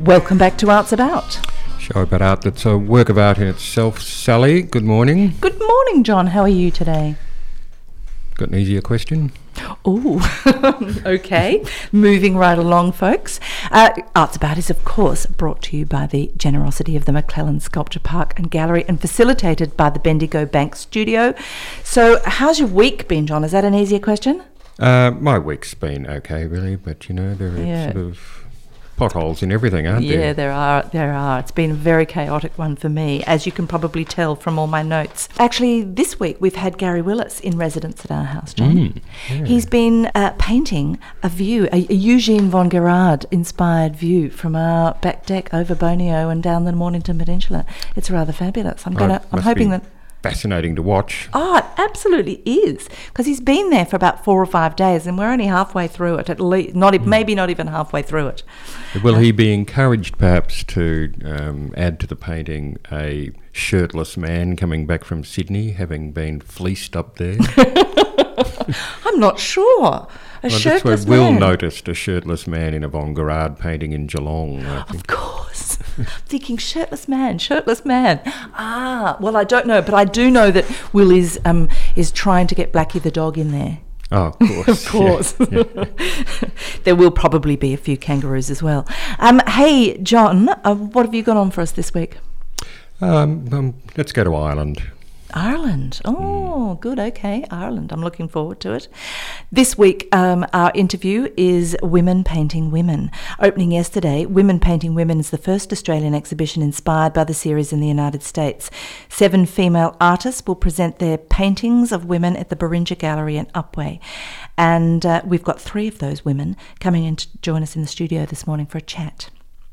Welcome back to Arts About. Show about art that's a work of art in itself. Sally, good morning. Good morning, John. How are you today? Got an easier question? Oh, okay. Moving right along, folks. Arts About is, of course, brought to you by the generosity of the McClellan Sculpture Park and Gallery and facilitated by the Bendigo Bank Studio. So how's your week been, John? Is that an easier question? My week's been okay, really, but, you know, there are sort of potholes in everything, aren't there? Yeah, there are. It's been a very chaotic one for me, as you can probably tell from all my notes. Actually, this week we've had Gary Willis in residence at our house, John. He's been painting a view, a Eugene von Gerard-inspired view from our back deck over Borneo and down the Mornington Peninsula. It's rather fabulous. I'm hoping that... Fascinating to watch. Oh, it absolutely is, because he's been there for about 4 or 5 days and we're only halfway through it, at least, maybe not even halfway through it. Will he be encouraged perhaps to add to the painting a shirtless man coming back from Sydney, having been fleeced up there? I'm not sure. That's where Will noticed a shirtless man in a Von Gerard painting in Geelong, I think. Of course. I'm thinking shirtless man. Ah, well, I don't know, but I do know that Will is trying to get Blackie the dog in there. Oh, of course. Of course. Yeah. There will probably be a few kangaroos as well. Hey, John, what have you got on for us this week? Let's go to Ireland. Ireland. Oh, good. Okay. Ireland. I'm looking forward to it. This week, our interview is Women Painting Women. Opening yesterday, Women Painting Women is the first Australian exhibition inspired by the series in the United States. 7 female artists will present their paintings of women at the Beringia Gallery in Upwey. And we've got 3 of those women coming in to join us in the studio this morning for a chat.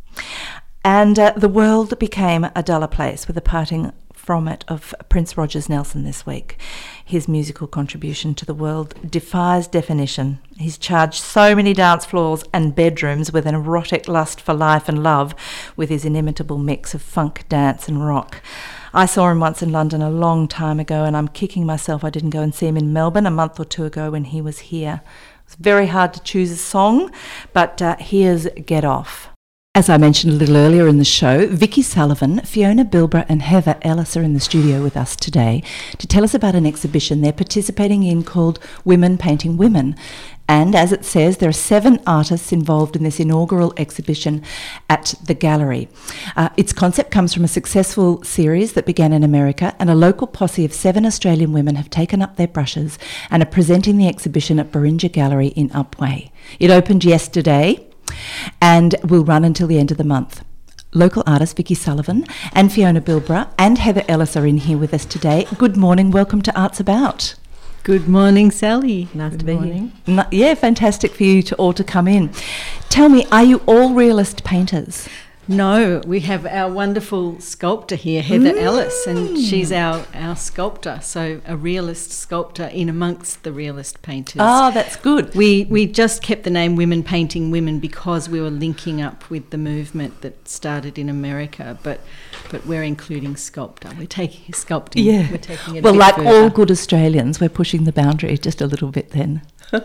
And the world became a duller place with the parting from it of Prince Rogers Nelson this week. His musical contribution to the world defies definition. He's charged so many dance floors and bedrooms with an erotic lust for life and love with his inimitable mix of funk, dance and rock. I saw him once in London a long time ago and I'm kicking myself I didn't go and see him in Melbourne a month or 2 ago when he was here. It's very hard to choose a song, but here's Get Off. As I mentioned a little earlier in the show, Vicky Sullivan, Fiona Bilbrough and Heather Ellis are in the studio with us today to tell us about an exhibition they're participating in called Women Painting Women. And as it says, there are 7 artists involved in this inaugural exhibition at the gallery. Its concept comes from a successful series that began in America, and a local posse of 7 Australian women have taken up their brushes and are presenting the exhibition at Beringia Gallery in Upwey. It opened yesterday and will run until the end of the month. Local artists Vicky Sullivan and Fiona Bilbrough and Heather Ellis are in here with us today. Good morning, welcome to Arts About. Good morning, Sally. Nice to be here. Yeah, fantastic for you all to come in. Tell me, are you all realist painters? No, we have our wonderful sculptor here, Heather Ellis, and she's our sculptor, so a realist sculptor in amongst the realist painters. Oh, that's good. We just kept the name Women Painting Women because we were linking up with the movement that started in America, but we're including sculptor. We're taking sculpting. Yeah. We're taking it well, a bit like further. all good Australians, we're pushing the boundary just a little bit then.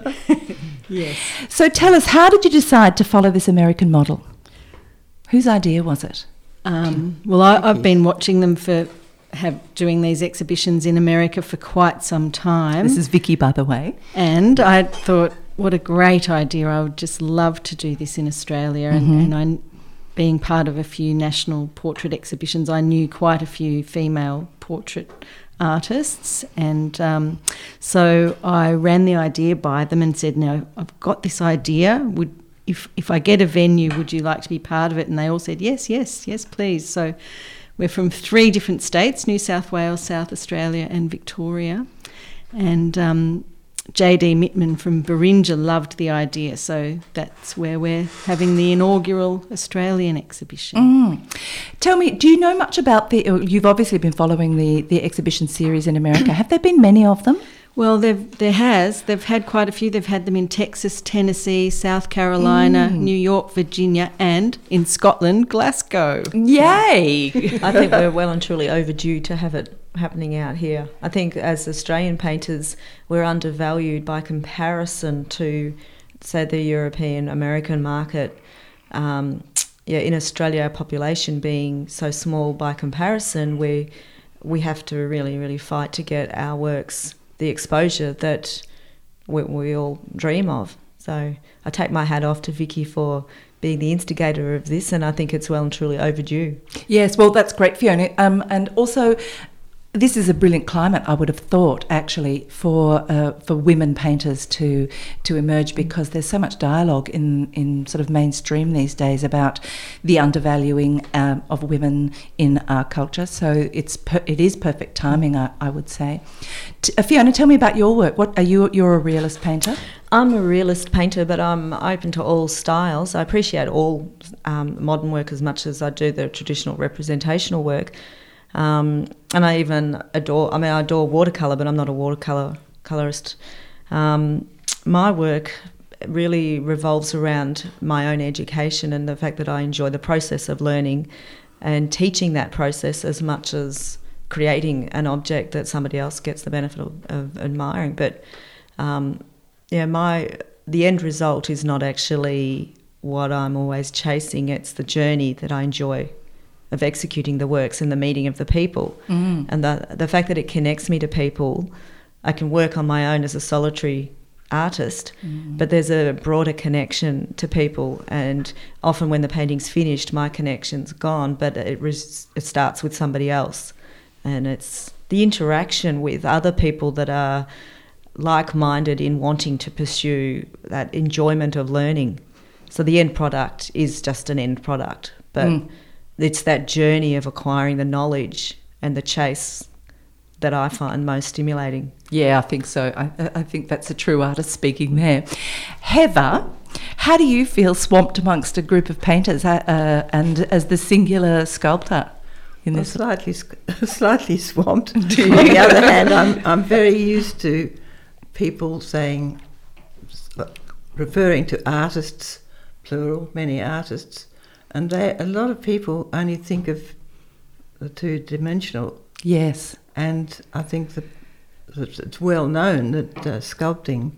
Yes. So tell us, how did you decide to follow this American model? Whose idea was it? Well, I've been watching them doing these exhibitions in America for quite some time. This is Vicky, by the way. And I thought, what a great idea. I would just love to do this in Australia. And I, being part of a few national portrait exhibitions, I knew quite a few female portrait artists. And so I ran the idea by them and said, now, I've got this idea. If I get a venue, would you like to be part of it? And they all said, yes, please. So we're from 3 different states, New South Wales, South Australia and Victoria. And J.D. Mittman from Beringia loved the idea. So that's where we're having the inaugural Australian exhibition. Tell me, do you know much about you've obviously been following the exhibition series in America. Have there been many of them? Well, they've had quite a few. They've had them in Texas, Tennessee, South Carolina, New York, Virginia, and in Scotland, Glasgow. Yay! I think we're well and truly overdue to have it happening out here. I think as Australian painters, we're undervalued by comparison to, say, the European, American market. in Australia, our population being so small by comparison, we have to really, really fight to get our works the exposure that we all dream of. So I take my hat off to Vicky for being the instigator of this, and I think it's well and truly overdue. Yes, well, that's great, Fiona. And also, this is a brilliant climate, I would have thought, actually, for women painters to emerge, because there's so much dialogue in sort of mainstream these days about the undervaluing of women in our culture. So it is perfect timing, I would say. Fiona, tell me about your work. You're a realist painter? I'm a realist painter, but I'm open to all styles. I appreciate all modern work as much as I do the traditional representational work. And I even adore watercolour, but I'm not a watercolourist. My work really revolves around my own education and the fact that I enjoy the process of learning and teaching that process as much as creating an object that somebody else gets the benefit of admiring. But the end result is not actually what I'm always chasing. It's the journey that I enjoy of executing the works and the meeting of the people. And the fact that it connects me to people. I can work on my own as a solitary artist, but there's a broader connection to people, and often when the painting's finished, my connection's gone, but it starts with somebody else, and it's the interaction with other people that are like-minded in wanting to pursue that enjoyment of learning. So the end product is just an end product, but it's that journey of acquiring the knowledge and the chase that I find most stimulating. Yeah, I think so. I think that's a true artist speaking there. Heather, how do you feel swamped amongst a group of painters and as the singular sculptor in this? Slightly swamped. On the other hand, I'm very used to people referring to artists, plural, many artists, and a lot of people only think of the two-dimensional. Yes. And I think that it's well known that sculpture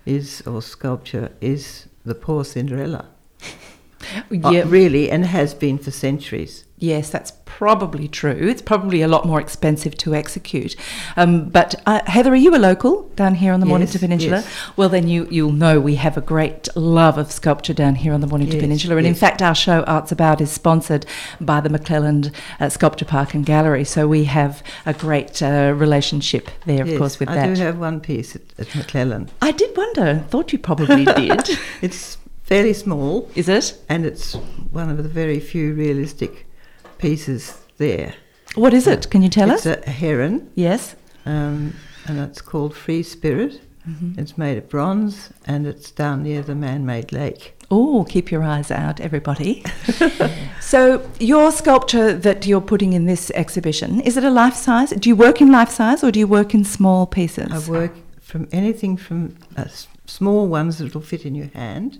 is the poor Cinderella. Yeah. Really, and has been for centuries. Yes, that's probably true. It's probably a lot more expensive to execute. But Heather, are you a local down here on the Mornington Peninsula? Yes. Well, then you'll know we have a great love of sculpture down here on the Mornington Peninsula. And in fact, our show Arts About is sponsored by the McClelland Sculpture Park and Gallery. So we have a great relationship there, of course, with that. I do have one piece at McClelland. I did wonder. Thought you probably did. It's fairly small. Is it? And it's one of the very few realistic pieces there. What is it? Can you tell us? It's a heron. Yes. And it's called Free Spirit. It's made of bronze, and it's down near the man-made lake. Oh, keep your eyes out, everybody. So your sculpture that you're putting in this exhibition, is it a life-size? Do you work in life-size or do you work in small pieces? I work from anything from small ones that will fit in your hand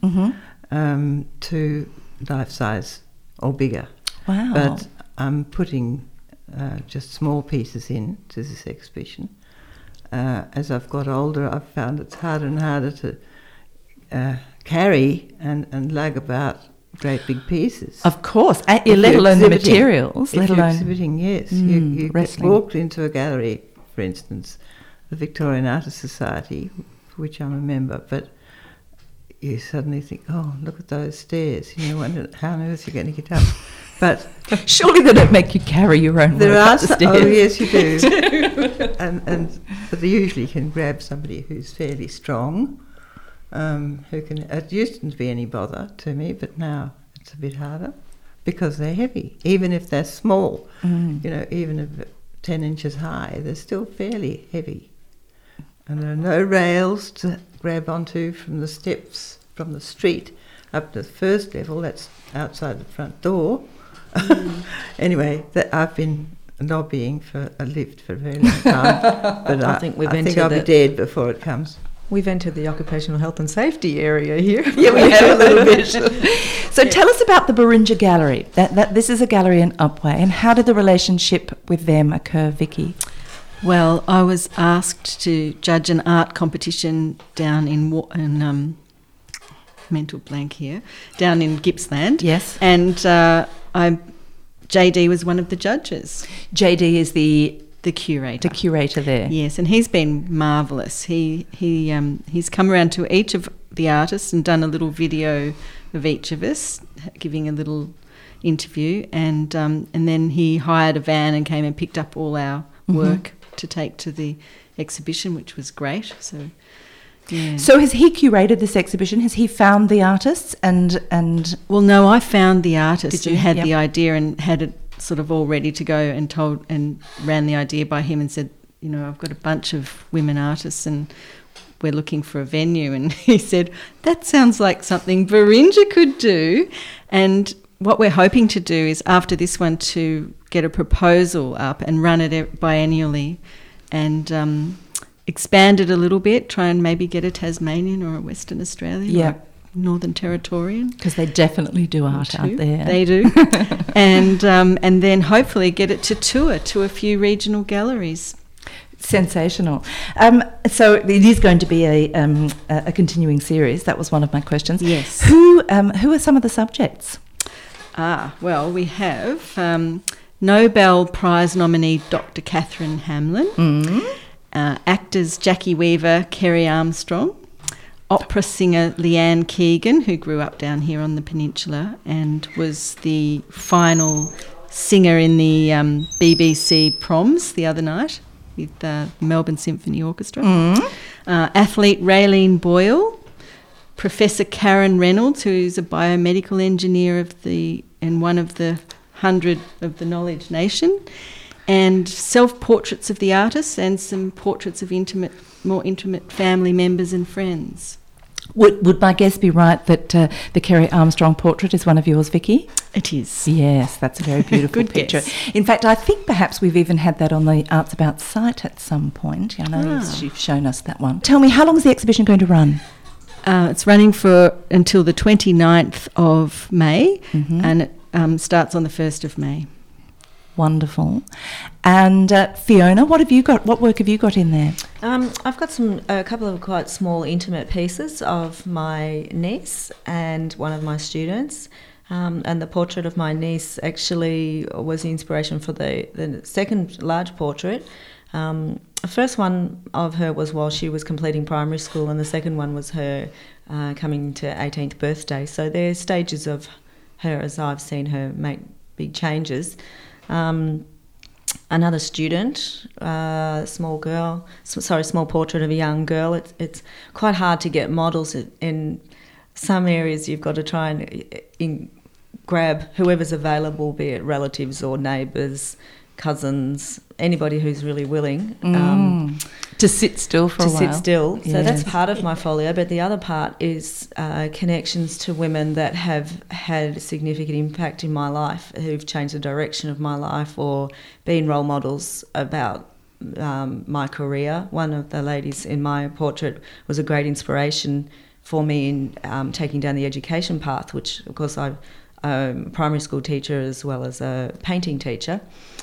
to life-size or bigger. Wow. But I'm putting just small pieces in to this exhibition. As I've got older, I've found it's harder and harder to carry and lug about great big pieces. Of course, let alone the materials. If you're exhibiting, yes. You wrestling. walked into a gallery, for instance, the Victorian Artists Society, for which I'm a member, but you suddenly think, oh, look at those stairs. You wonder how on earth you're going to get up. But surely they don't make you carry your own there work are up the stairs. Oh, yes, you do. But they usually can grab somebody who's fairly strong, who can. It used to be any bother to me, but now it's a bit harder because they're heavy. Even if they're small, even if 10 inches high, they're still fairly heavy. And there are no rails to grab onto from the steps from the street up to the first level. That's outside the front door. Anyway, I've been lobbying for a lift for a very long time, but I think I'll be dead before it comes. We've entered the occupational health and safety area here. Yeah, we have a little bit. So tell us about the Barinja Gallery. This is a gallery in Upwey, and how did the relationship with them occur, Vicky? Well, I was asked to judge an art competition down in mental blank here, down in Gippsland. Yes. And JD was one of the judges. JD is the curator. The curator there. Yes, and he's been marvellous. He's come around to each of the artists and done a little video of each of us, giving a little interview, and then he hired a van and came and picked up all our work to take to the exhibition, which was great. So, yeah. So has he curated this exhibition? Has he found the artists and? Well, no, I found the artist Did you? and had Yep. the idea and had it sort of all ready to go, and ran the idea by him and said, you know, I've got a bunch of women artists and we're looking for a venue. And he said, that sounds like something Beringia could do. And what we're hoping to do is, after this one, to get a proposal up and run it biennially and expand it a little bit, try and maybe get a Tasmanian or a Western Australian Yeah. or a Northern Territorian. Because they definitely do art out there. They do. and then hopefully get it to tour to a few regional galleries. Sensational. So it is going to be a continuing series. That was one of my questions. Yes. Who are some of the subjects? Well, we have Nobel Prize nominee Dr. Catherine Hamlin, actors Jackie Weaver, Kerry Armstrong, opera singer Leanne Keegan, who grew up down here on the peninsula and was the final singer in the BBC Proms the other night with the Melbourne Symphony Orchestra. Athlete Raylene Boyle, Professor Karen Reynolds, who's a biomedical engineer and one of the 100 of the Knowledge Nation, and self-portraits of the artists and some portraits of more intimate family members and friends. Would my guess be right that the Kerry Armstrong portrait is one of yours, Vicky? It is. Yes, that's a very beautiful Good picture. guess. In fact, I think perhaps we've even had that on the Arts About site at some point. I know you've shown us that one. Tell me, how long is the exhibition going to run? It's running for until the 29th of May, and it starts on the 1st of May. Wonderful. And Fiona, what have you got? What work have you got in there? I've got a couple of quite small, intimate pieces of my niece and one of my students. And the portrait of my niece actually was the inspiration for the second large portrait. The first one of her was while she was completing primary school, and the second one was her coming to 18th birthday. So they're stages of her as I've seen her make big changes. Another student, small portrait of a young girl. It's quite hard to get models in some areas. You've got to try and grab whoever's available, be it relatives or neighbours, cousins, anybody who's really willing to sit still for a while. To sit still. Yes. So that's part of my folio, but the other part is connections to women that have had a significant impact in my life, who've changed the direction of my life or been role models about my career. One of the ladies in my portrait was a great inspiration for me in taking down the education path, which, of course, I'm a primary school teacher as well as a painting teacher.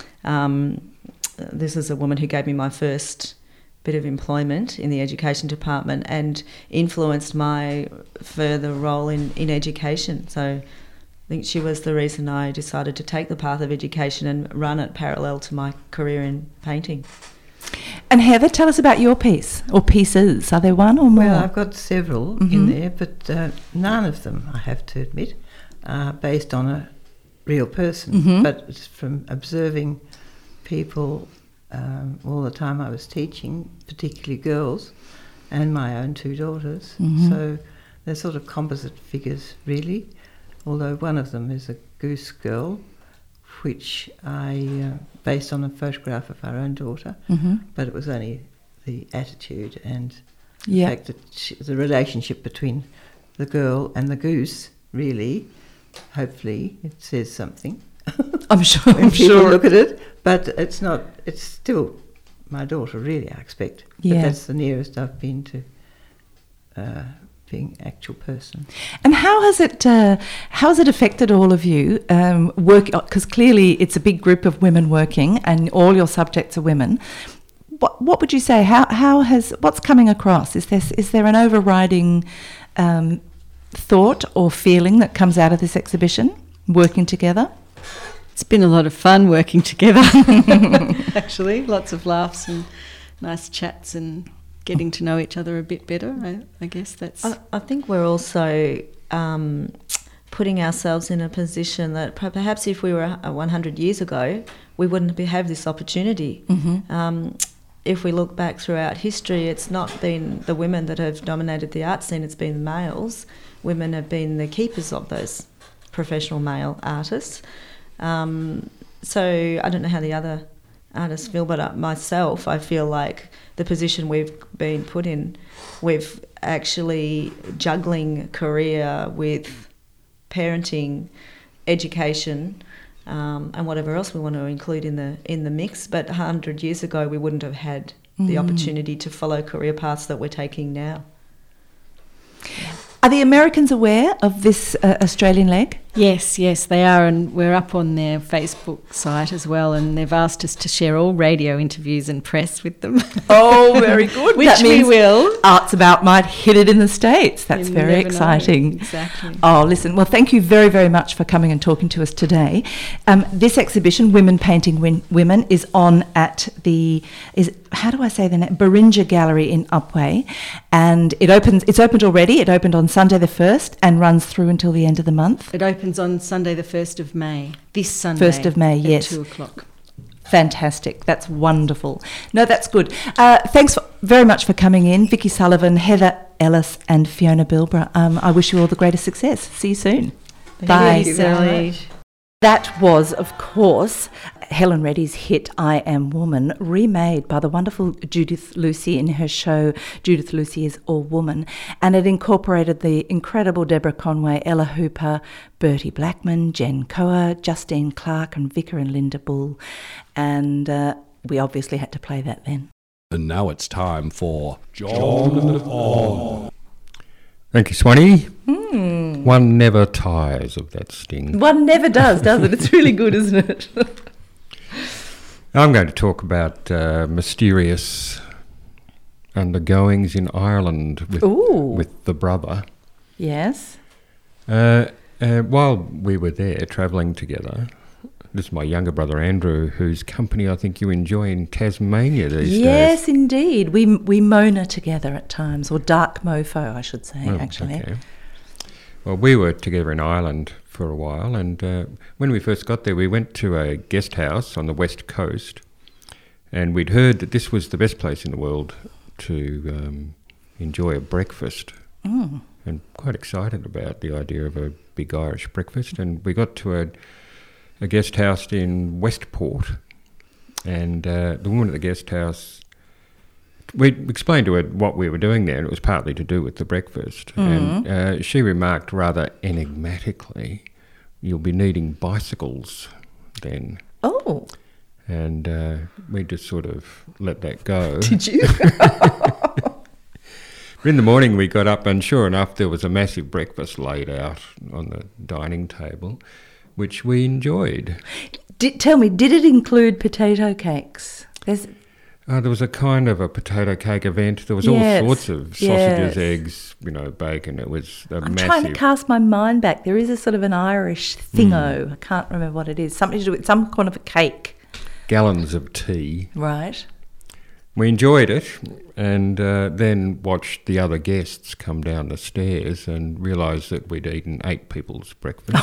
This is a woman who gave me my first bit of employment in the education department and influenced my further role in education. So I think she was the reason I decided to take the path of education and run it parallel to my career in painting. And Heather, tell us about your piece, or pieces. Are there one or more? Well, I've got several in there, but none of them, I have to admit, are based on a real person, but it's from observing people all the time I was teaching, particularly girls, and my own two daughters. So they're sort of composite figures, really, although one of them is a goose girl, which I based on a photograph of our own daughter, but it was only the attitude and the fact that the relationship between the girl and the goose, really, hopefully it says something. I'm sure. When people look at it, but it's not. It's still my daughter, really. I expect. Yeah. But that's the nearest I've been to being actual person. And how has it affected all of you? Because clearly it's a big group of women working, and all your subjects are women. What would you say? What's coming across? Is there an overriding thought or feeling that comes out of this exhibition, working together? It's been a lot of fun working together, actually. Lots of laughs and nice chats and getting to know each other a bit better. I guess that's... I think we're also putting ourselves in a position that perhaps if we were 100 years ago, we wouldn't have this opportunity. If we look back throughout history, it's not been the women that have dominated the art scene, it's been the males. Women have been the keepers of those professional male artists. So I don't know how the other artists feel, but myself, I feel like the position we've been put in, we've actually juggling career with parenting, education, and whatever else we want to include in the mix. But 100 years ago, we wouldn't have had the opportunity to follow career paths that we're taking now. Are the Americans aware of this Australian leg? Yes, they are, and we're up on their Facebook site as well, and they've asked us to share all radio interviews and press with them. Oh, very good. Which that means we will. Arts About might hit it in the States. That's very exciting. Exactly. Oh, listen, well, thank you very, very much for coming and talking to us today. This exhibition, Women Painting Women, is on at how do I say the name? Beringa Gallery in Upwey, and it's opened already. It opened on Sunday the 1st and runs through until the end of the month. It opens on Sunday the 1st of May, this Sunday. 1st of May, yes. At 2:00. Fantastic. That's wonderful. No, that's good. Thanks very much for coming in, Vicky Sullivan, Heather Ellis and Fiona Bilborough. I wish you all the greatest success. See you soon. Bye. Thank you, Sally. That was, of course, Helen Reddy's hit I Am Woman, remade by the wonderful Judith Lucy in her show Judith Lucy is All Woman, and it incorporated the incredible Deborah Conway, Ella Hooper, Bertie Blackman, Jen Coa, Justine Clark and Vicar and Linda Bull, and we obviously had to play that then. And now it's time for John On. Thank you, Swanee. One never tires of that sting. One never does it? It's really good, isn't it? I'm going to talk about mysterious undergoings in Ireland with the brother. Yes. While we were there travelling together, this is my younger brother Andrew, whose company I think you enjoy in Tasmania these days. Yes, indeed. We Mona together at times, or dark mofo, I should say, actually. Okay. Well, we were together in Ireland for a while, and when we first got there, we went to a guest house on the west coast, and we'd heard that this was the best place in the world to enjoy a breakfast, and quite excited about the idea of a big Irish breakfast. And we got to a guest house in Westport, and the woman at the guest house, we explained to her what we were doing there, and it was partly to do with the breakfast. And she remarked rather enigmatically, "You'll be needing bicycles then." Oh. And we just sort of let that go. Did you? In the morning we got up, and sure enough there was a massive breakfast laid out on the dining table, which we enjoyed. Tell me, did it include potato cakes? There was a kind of a potato cake event. There was all sorts of sausages, eggs, bacon. It was I'm trying to cast my mind back. There is a sort of an Irish thingo. I can't remember what it is. Something to do with some kind of a cake. Gallons of tea. Right. We enjoyed it, and then watched the other guests come down the stairs and realised that we'd eaten 8 people's breakfast.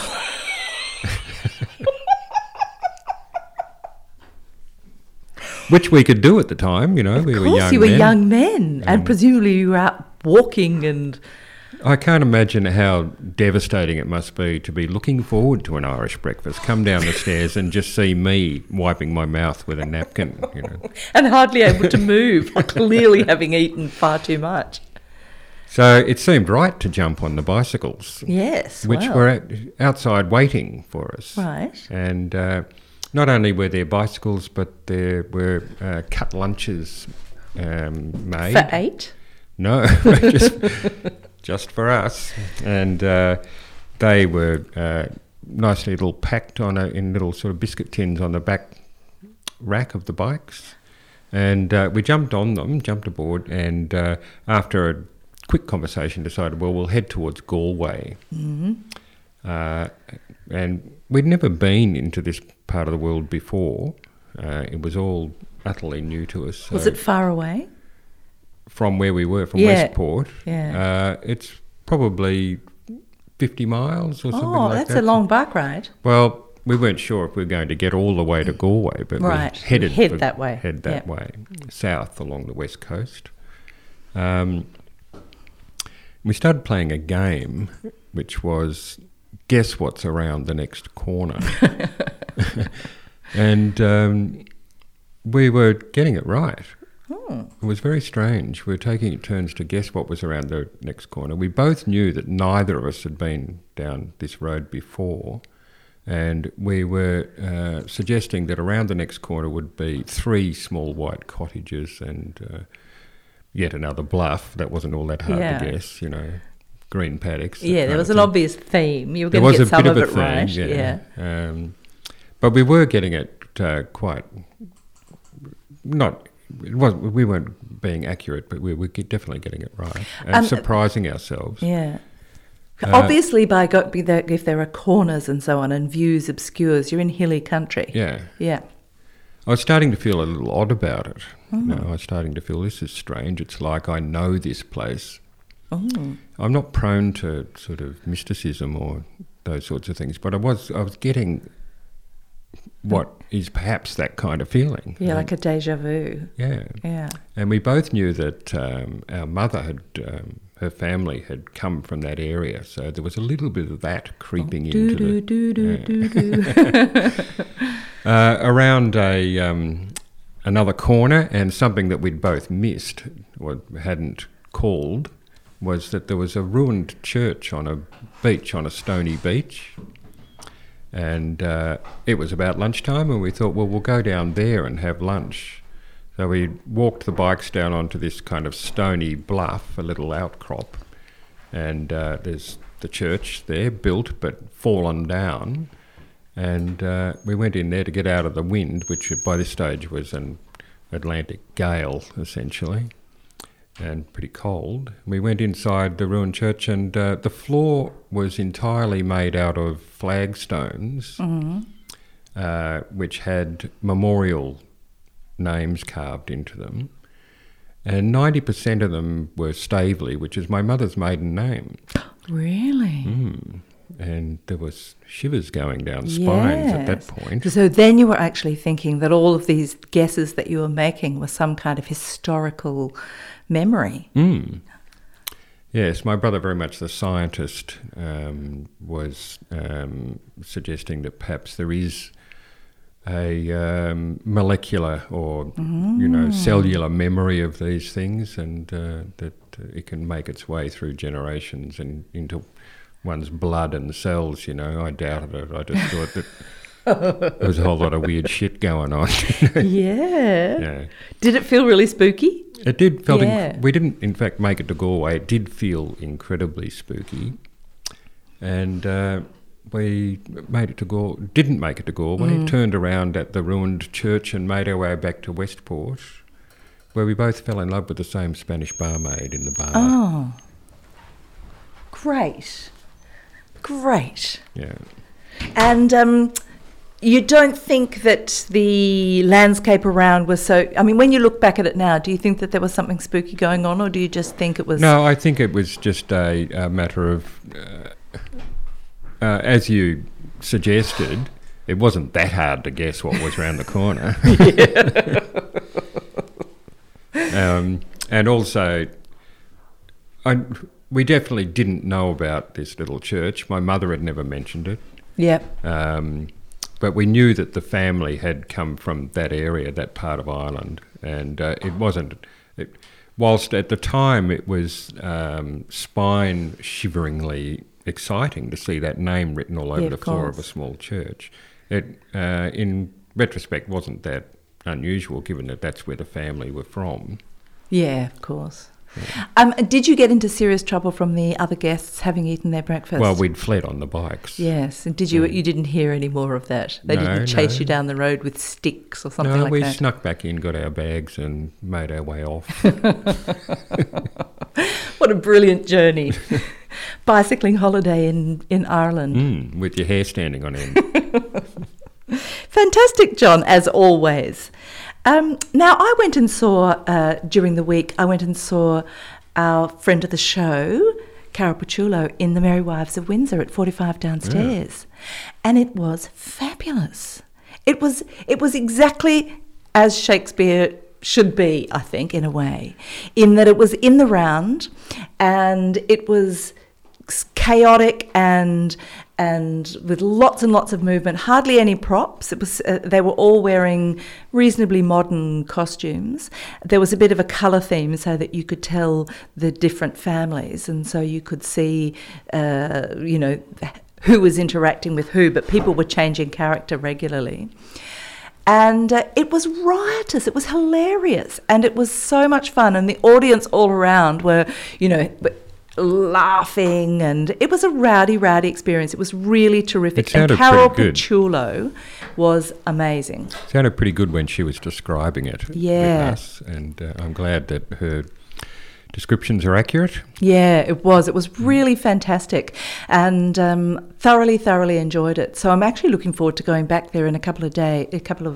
Which we could do at the time, we were young men. Of course, you were young men, and presumably you were out walking and... I can't imagine how devastating it must be to be looking forward to an Irish breakfast, come down the stairs and just see me wiping my mouth with a napkin, And hardly able to move, clearly having eaten far too much. So it seemed right to jump on the bicycles. Yes, which were outside waiting for us. Right. And not only were there bicycles, but there were cut lunches made. For 8? No, just for us. And they were nicely little packed in little sort of biscuit tins on the back rack of the bikes. And we jumped on them, jumped aboard, and after quick conversation, decided, well, we'll head towards Galway. And we'd never been into this part of the world before. It was all utterly new to us. Was So it far away? from where we were, from Yeah. Westport, Yeah. it's probably 50 miles or something Oh, like that. that's a long bike ride. Well, we weren't sure if we were going to get all the way to Galway, but Right. we headed Head that way. Head that Yeah. way, south along the west coast. We started playing a game, which was guess what's around the next corner, and we were getting it right. It was very strange. We were taking turns to guess what was around the next corner. We both knew that neither of us had been down this road before, and we were suggesting that around the next corner would be 3 small white cottages and yet another bluff. That wasn't all that hard Yeah. to guess, green paddocks. that Yeah, there kind was of an thing. obvious theme. You were There going to was get a bit some of of a it theme, right. yeah. But we were getting it quite. Not, it was. We weren't being accurate, but we were definitely getting it right and surprising ourselves. Yeah. Obviously, if there are corners and so on and views obscures, you're in hilly country. Yeah. Yeah. I was starting to feel a little odd about it. I was starting to feel this is strange. It's like I know this place. I'm not prone to sort of mysticism or those sorts of things, but I was getting what is perhaps that kind of feeling. Yeah, like a deja vu. Yeah. Yeah. And we both knew that our mother had, her family had come from that area, so there was a little bit of that creeping into around another corner, and something that we'd both missed or hadn't called was that there was a ruined church on a beach, on a stony beach. And it was about lunchtime, and we thought, well, we'll go down there and have lunch. So we walked the bikes down onto this kind of stony bluff, a little outcrop, and there's the church there, built but fallen down. And we went in there to get out of the wind, which by this stage was an Atlantic gale, essentially, and pretty cold. We went inside the ruined church, and the floor was entirely made out of flagstones, which had memorial names carved into them. And 90% of them were Staveley, which is my mother's maiden name. Really? And there was shivers going down spines at that Yes. point. So then you were actually thinking that all of these guesses that you were making were some kind of historical memory. Yes, my brother, very much the scientist, was suggesting that perhaps there is a molecular or cellular memory of these things, and that it can make its way through generations and into one's blood and cells. I doubted it. I just thought that there was a whole lot of weird shit going on. Yeah. Yeah. Did it feel really spooky? It did. Felt Yeah. we didn't, in fact, make it to Galway. It did feel incredibly spooky, and we made it to didn't make it to Galway. Turned around at the ruined church and made our way back to Westport, where we both fell in love with the same Spanish barmaid in the bar. Oh. Great. Great. Yeah. And you don't think that the landscape around was so... I mean, when you look back at it now, do you think that there was something spooky going on, or do you just think it was... No, I think it was just a matter of, as you suggested, it wasn't that hard to guess what was round the corner. And also, we definitely didn't know about this little church. My mother had never mentioned it. Yep. But we knew that the family had come from that area, that part of Ireland, and it wasn't... whilst at the time it was spine-shiveringly exciting to see that name written all over the floor of a small church, it, in retrospect, wasn't that unusual, given that that's where the family were from. Yeah, of course. Did you get into serious trouble from the other guests having eaten their breakfast? Well, we'd fled on the bikes. Yes, and did you? You didn't hear any more of that. They didn't chase you down the road with sticks or something like that. No, we snuck back in, got our bags, and made our way off. What a brilliant journey! Bicycling holiday in Ireland. With your hair standing on end. Fantastic, John, as always. Now, I went and saw, during the week, our friend of the show, Carol Pucciullo, in The Merry Wives of Windsor at 45 Downstairs. Yeah. And it was fabulous. It was exactly as Shakespeare should be, I think, in a way, in that it was in the round and it was chaotic and with lots and lots of movement, hardly any props. It was they were all wearing reasonably modern costumes. There was a bit of a colour theme so that you could tell the different families, and so you could see, who was interacting with who, but people were changing character regularly. And it was riotous, it was hilarious, and it was so much fun, and the audience all around were, laughing, and it was a rowdy experience. It was really terrific. And Carol Pucciullo was amazing. Sounded pretty good when she was describing it with us, and I'm glad that her descriptions are accurate. Yeah, it was. It was really fantastic, and thoroughly enjoyed it. So I'm actually looking forward to going back there in a couple of days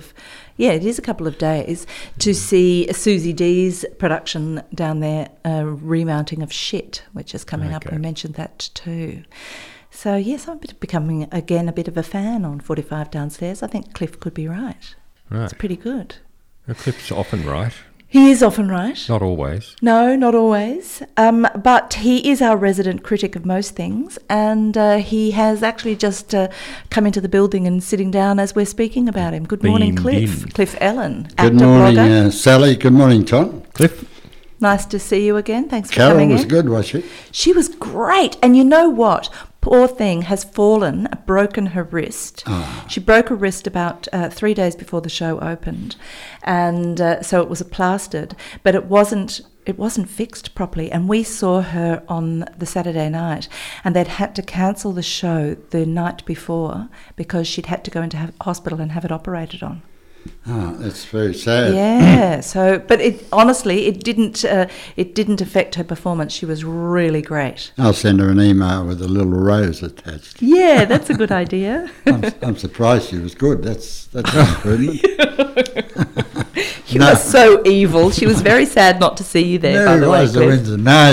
to see Susie D's production down there, Remounting of Shit, which is coming up. We mentioned that too. So yes, I'm becoming again a bit of a fan on 45 Downstairs. I think Cliff could be right. Right. It's pretty good. Well, Cliff's often right. He is often right. Not always. No, not always. But he is our resident critic of most things, and he has actually just come into the building and sitting down as we're speaking about him. Good morning, Cliff. Cliff Ellen, Good actor, morning, blogger. Sally. Good morning, Tom. Cliff. Nice to see you again. Thanks for Carol coming in. was good, was she? She was great. And you know what? Poor thing has fallen, broken her wrist. Oh. She broke her wrist about 3 days before the show opened, and so it was plastered, but it wasn't fixed properly. And we saw her on the Saturday night, and they'd had to cancel the show the night before because she'd had to go into hospital and have it operated on. Oh, that's very sad. Yeah. So, but it didn't affect her performance. She was really great. I'll send her an email with a little rose attached. Yeah, that's a good idea. I'm surprised she was good. That's an improvement. You were so evil. She was very sad not to see you there, by the way, Cliff.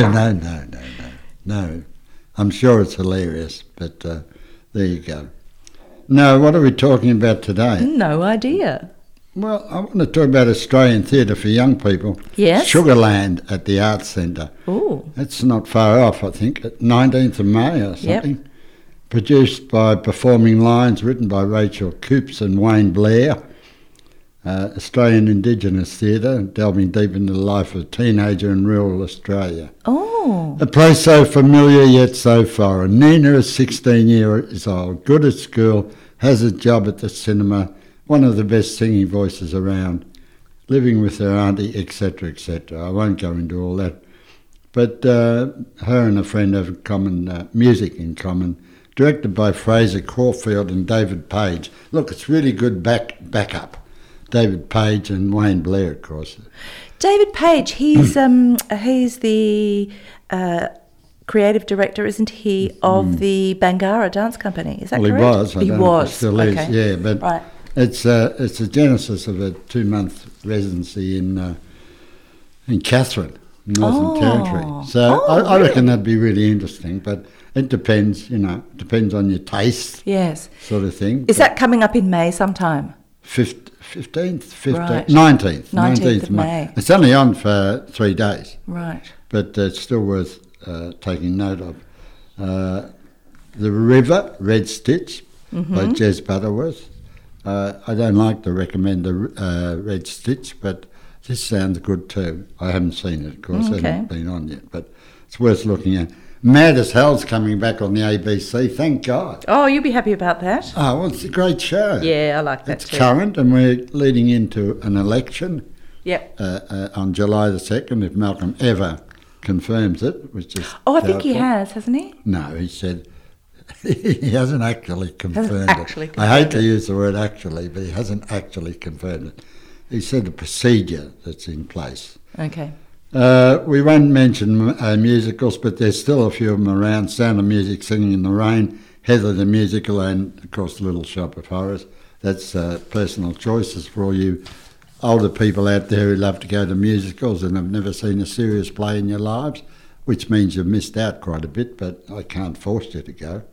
No. I'm sure it's hilarious, but there you go. No, what are we talking about today? No idea. Well, I want to talk about Australian theatre for young people. Yes. Sugarland at the Arts Centre. Ooh. It's not far off, I think, 19th of May or something. Yep. Produced by Performing Lines, written by Rachel Coops and Wayne Blair. Australian Indigenous theatre, delving deep into the life of a teenager in rural Australia. Oh. A place so familiar yet so foreign. Nina is 16 years old, good at school, has a job at the cinema, one of the best singing voices around, living with her auntie, etc., etc. I won't go into all that. But her and a friend have common music in common, directed by Fraser Caulfield and David Page. Look, it's really good backup. David Page and Wayne Blair, of course. David Page, he's the creative director, isn't he, of the Bangarra Dance Company? Is that correct? He was. He was. Still is. Yeah, but right. It's a genesis of a 2-month residency in Katherine, Northern Territory. So I reckon that'd be really interesting, but it depends, depends on your taste. Yes. Sort of thing. Is that coming up in May sometime? 19th of May. It's only on for 3 days. Right. But it's still worth taking note of. The River, Red Stitch, by Jez Butterworth. I don't like to recommend the Red Stitch, but this sounds good too. I haven't seen it, of course. I haven't been on yet, but it's worth looking at. Mad as Hell's coming back on the ABC, thank God. Oh, you'll be happy about that. Oh, well, it's a great show. Yeah, I like that too. It's current, and we're leading into an election. Yep. On July the 2nd, if Malcolm ever confirms it, which is I think he doubtful. has, hasn't he? No, he said he hasn't actually confirmed actually it. I hate to confirmed it. use the word actually, but he hasn't actually confirmed it. He said a procedure that's in place. Okay. We won't mention musicals, but there's still a few of them around. Sound of Music, Singing in the Rain, Heather the Musical, and of course Little Shop of Horrors. That's personal choices for all you older people out there who love to go to musicals and have never seen a serious play in your lives, which means you've missed out quite a bit, but I can't force you to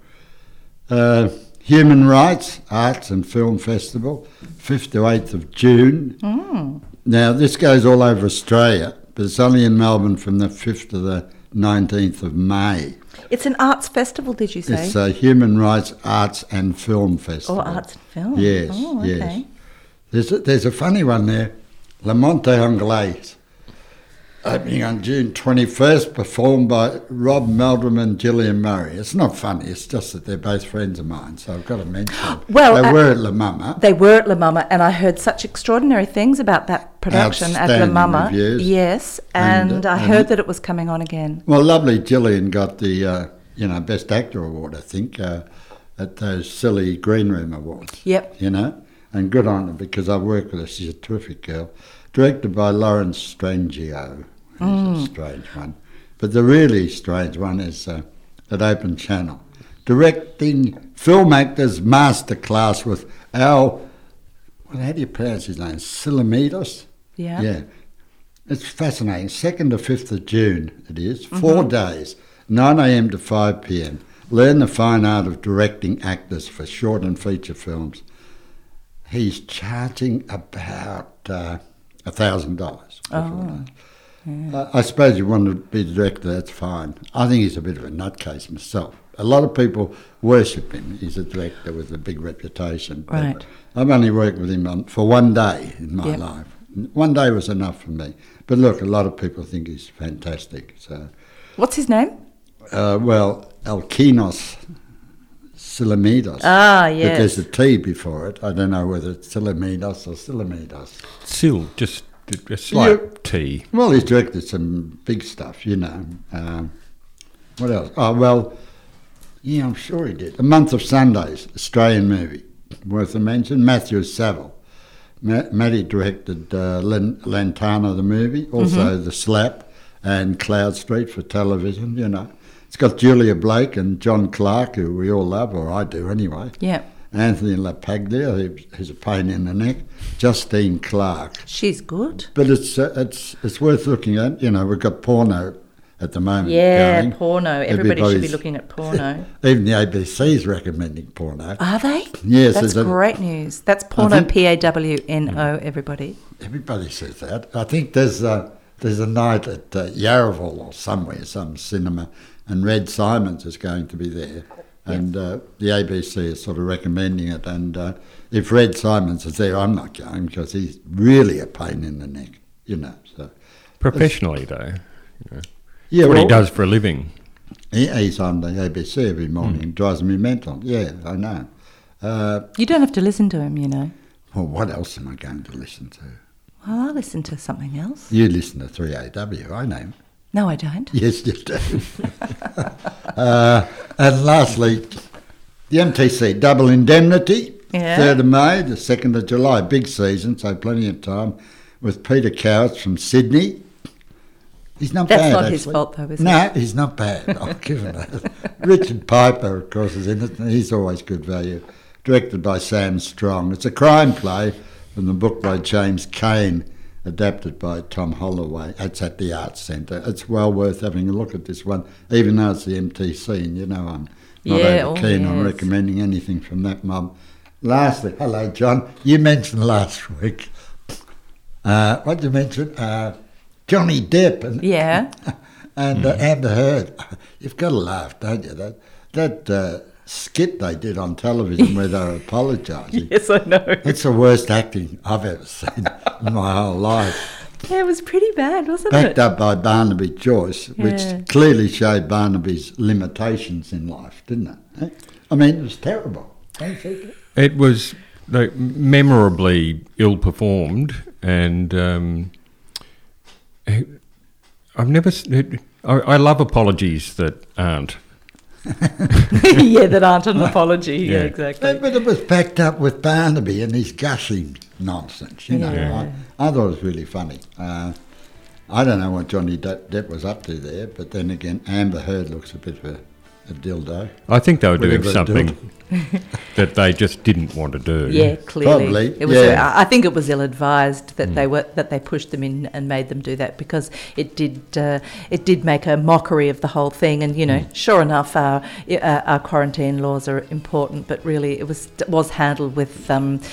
go. Human Rights Arts and Film Festival, 5th to 8th of June. Now, this goes all over Australia, but it's only in Melbourne from the 5th to the 19th of May. It's an arts festival, did you say? It's a Human Rights Arts and Film Festival. Arts and film. Yes, Oh, okay. yes. There's a funny one there, Le Monte Anglais, opening on June 21st, performed by Rob Meldrum and Gillian Murray. It's not funny, it's just that they're both friends of mine, so I've got to mention it. Well, they were at La Mama. They were at La Mama, and I heard such extraordinary things about that production at La Outstanding Mama. reviews. Yes, and I heard that it was coming on again. Well, lovely Gillian got the Best Actor award, I think, at those silly Green Room Awards. Yep. And good on her because I've worked with her. She's a terrific girl. Directed by Lawrence Strangio, who's a strange one. But the really strange one is at Open Channel. Directing Film Actors Masterclass with how do you pronounce his name? Silamidos? Yeah. Yeah. It's fascinating. 2nd to 5th of June it is. 4 days, 9 a.m. to 5 p.m. Learn the fine art of directing actors for short and feature films. He's charging about $1,000. I suppose you want to be the director, that's fine. I think he's a bit of a nutcase myself. A lot of people worship him. He's a director with a big reputation. But Right. I've only worked with him for 1 day in my Yep. life. 1 day was enough for me. But look, a lot of people think he's fantastic. So, What's his name? Alkinos Silamidos. Ah, But yes. there's a T before it. I don't know whether it's Silamidos or Silamidos. Still, just a slight T. Well, he's directed some big stuff, What else? Oh, well, yeah, I'm sure he did. A Month of Sundays, Australian movie, worth a mention. Matthew Saville. Matty directed Lantana, the movie, also The Slap and Cloud Street for television, It's got Julia Blake and John Clark, who we all love, or I do anyway. Yeah. Anthony LaPaglia, who's a pain in the neck. Justine Clark. She's good. But it's worth looking at. We've got porno at the moment. Yeah, going. porno. Everybody should be Everybody's- looking at porno. Even the ABC's recommending porno. Are they? Yes, That's there's a- great news. That's porno, think- Pawno, everybody. Everybody says that. I think there's a night at Yarraville or somewhere, some cinema, and Red Simons is going to be there. And the ABC is sort of recommending it. And if Red Simons is there, I'm not going because he's really a pain in the neck, So Professionally, though. yeah, What he does for a living. He's on the ABC every morning. Drives me mental. Yeah, I know. You don't have to listen to him, Well, what else am I going to listen to? Well, I'll listen to something else. You listen to 3AW, I know. No, I don't. Yes, you do. And lastly, the MTC Double Indemnity, Yeah. 3rd of May to 2nd of July, big season, so plenty of time, with Peter Cowitz from Sydney. He's not That's bad, not his actually. fault, though, is it? No, he's not bad. I'll give him that. Richard Piper, of course, is in it, and he's always good value. Directed by Sam Strong. It's a crime play from the book by James Cain, adapted by Tom Holloway. It's at the Arts Centre. It's well worth having a look at this one, even though it's the MTC, and I'm not over keen on recommending anything from that mob. Lastly, hello, John. You mentioned last week, what did you mention? Johnny Depp and Amber Heard. You've got to laugh, don't you? That skit they did on television where they were apologising. Yes, I know. It's the worst acting I've ever seen in my whole life. Yeah, it was pretty bad, wasn't Backed it? up by Barnaby Joyce, Yeah. which clearly showed Barnaby's limitations in life, didn't it? I mean, it was terrible. Don't you think it? It was memorably ill-performed, and I love apologies that aren't. Yeah, that aren't an apology. Yeah, Yeah. exactly. But it was backed up with Barnaby and his gushing nonsense, you know. Yeah. I thought it was really funny. I don't know what Johnny Depp was up to there, but then again, Amber Heard looks a bit of a dildo. I think they were doing Whatever something that they just didn't want to do. Yeah, clearly. Probably, It was. yeah. I think it was ill-advised that they pushed them in and made them do that, because it did make a mockery of the whole thing. And sure enough, our quarantine laws are important, but really it was handled with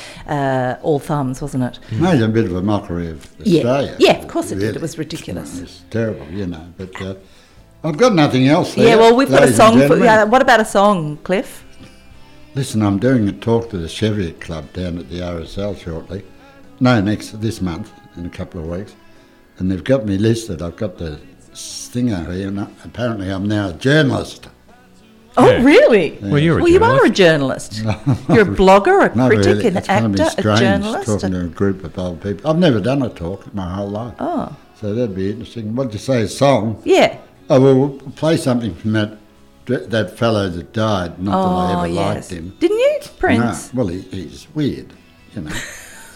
all thumbs, wasn't it? Made a bit of a mockery of Australia. Yeah, of course it did. really. It was ridiculous. It's terrible, but I've got nothing else there. Yeah, well, we've got a ladies song. and gentlemen. What about a song, Cliff? Listen, I'm doing a talk to the Cheviot Club down at the RSL shortly. No, this month, in a couple of weeks. And they've got me listed. I've got the stinger here, and apparently I'm now a journalist. Oh, Yeah. really? Well, you're a Well, you are a journalist. journalist. You're a blogger, a Not critic, really. an It's gonna be actor, a strange journalist. talking to a group of old people. I've never done a talk my whole life. Oh, So that'd be interesting. What'd you say, a song? yeah. Oh, well, we'll play something from that fellow that died. Not that I ever yes. liked him. Didn't you, Prince? No, well, he's weird, you know.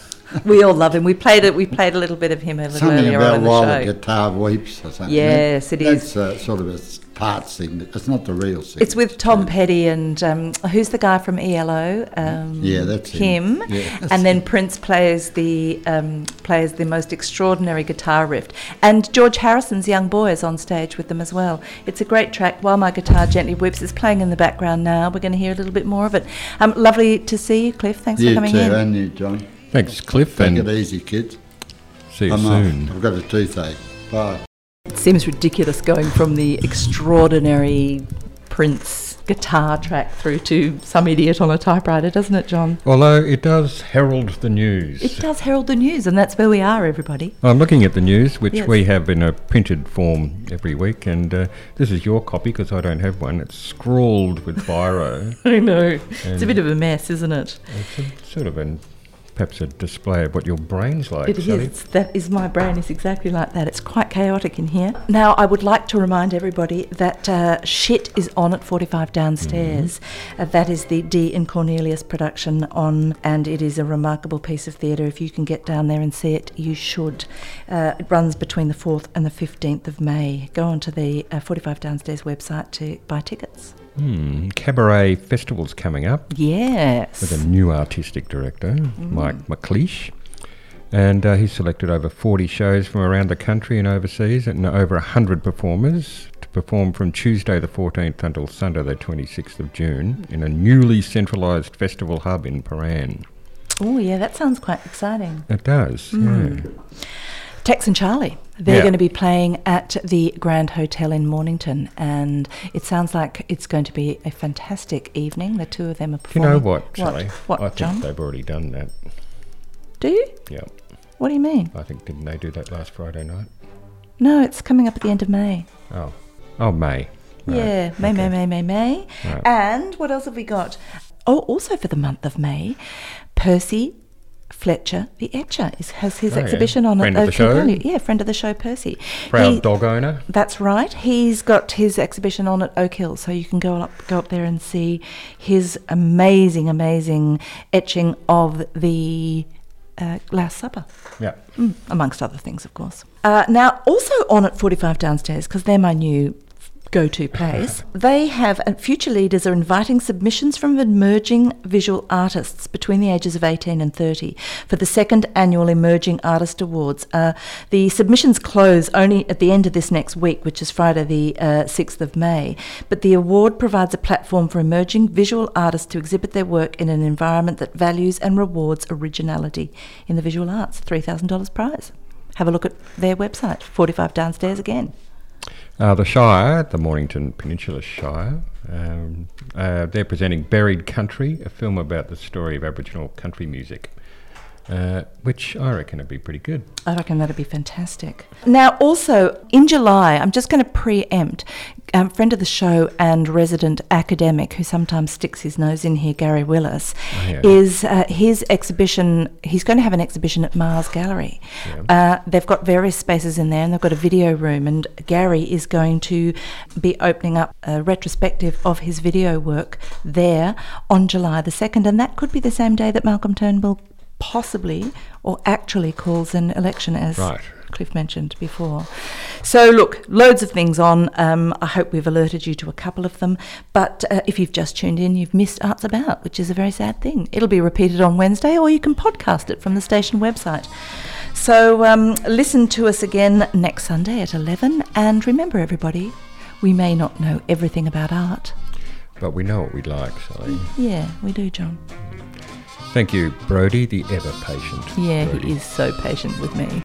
We all love him. We played a little bit of him a little Something earlier about on in while the the show. guitar weeps or something. Yes, it is. That's sort of a parts thing. It's not the real thing. It's with Tom Petty and who's the guy from ELO? Yeah, that's him. him. Yeah. And then Prince plays the most extraordinary guitar riff. And George Harrison's Young Boy is on stage with them as well. It's a great track. While My Guitar Gently Weeps is playing in the background now. We're going to hear a little bit more of it. Lovely to see you, Cliff. Thanks for You coming too, in. and you, John. Thanks, Cliff, Take and it easy, kids. see you I'm soon. off. I've got a toothache. Bye. It seems ridiculous going from the extraordinary Prince guitar track through to some idiot on a typewriter, doesn't it, John? Although it does herald the news. It does herald the news, and that's where we are, everybody. I'm looking at the news, which Yes. we have in a printed form every week, and this is your copy because I don't have one. It's scrawled with biro. I know. It's a bit of a mess, isn't it? It's sort of perhaps a display of what your brain's like, It Sally. is. That is, my brain is exactly like that. It's quite chaotic in here. Now, I would like to remind everybody that Shit is on at 45 Downstairs. That is the Dee and Cornelius production on, and it is a remarkable piece of theatre. If you can get down there and see it, you should. It runs between the 4th and the 15th of May. Go onto the 45 Downstairs website to buy tickets. Cabaret Festival's coming up Yes. with a new artistic director, Mike McLeish. And he's selected over 40 shows from around the country and overseas, and over 100 performers to perform from Tuesday the 14th until Sunday the 26th of June in a newly centralised festival hub in Paran. Oh, yeah, that sounds quite exciting. It does, yeah. Tex and Charlie, they're Yeah. going to be playing at the Grand Hotel in Mornington, and it sounds like it's going to be a fantastic evening. The two of them are Do you know performing. what, Sally? What, I think John? they've already done that. Do you? Yeah, What do you mean? I think, didn't they do that last Friday night? No, it's coming up at the end of May. Oh, May. Right. Yeah, May. Right. And what else have we got? Oh, also for the month of May, Percy Fletcher, the etcher, has his Oh, yeah. exhibition on Friend at of the show? Oak Hill. Yeah, friend of the show, Percy. Proud dog owner. That's right. He's got his exhibition on at Oak Hill, so you can go up there and see his amazing etching of the Last Supper. Yeah. Amongst other things, of course. Now, also on at 45 Downstairs, because they're my new go-to place, they have future leaders are inviting submissions from emerging visual artists between the ages of 18 and 30 for the second annual Emerging Artist Awards. The submissions close only at the end of this next week, which is Friday the 6th of May, but the award provides a platform for emerging visual artists to exhibit their work in an environment that values and rewards originality in the visual arts. $3,000 prize. Have a look at their website, 45 Downstairs again. The Shire, the Mornington Peninsula Shire, they're presenting Buried Country, a film about the story of Aboriginal country music. which I reckon would be pretty good. I reckon that'd be fantastic. Now, also, in July, I'm just going to preempt, friend of the show and resident academic who sometimes sticks his nose in here, Gary Willis, is his exhibition. He's going to have an exhibition at Mars Gallery. Yeah. They've got various spaces in there, and they've got a video room, and Gary is going to be opening up a retrospective of his video work there on July the 2nd, and that could be the same day that Malcolm Turnbull possibly or actually calls an election, as Cliff mentioned before. So look, loads of things on. I hope we've alerted you to a couple of them, but if you've just tuned in, you've missed Arts About, which is a very sad thing. It'll be repeated on Wednesday, or you can podcast it from the station website. So listen to us again next Sunday at 11, and remember, everybody, we may not know everything about art, but we know what we'd like, Sally. Yeah, we do, John. Thank you, Brodie, the ever patient. Yeah, Brodie. He is so patient with me.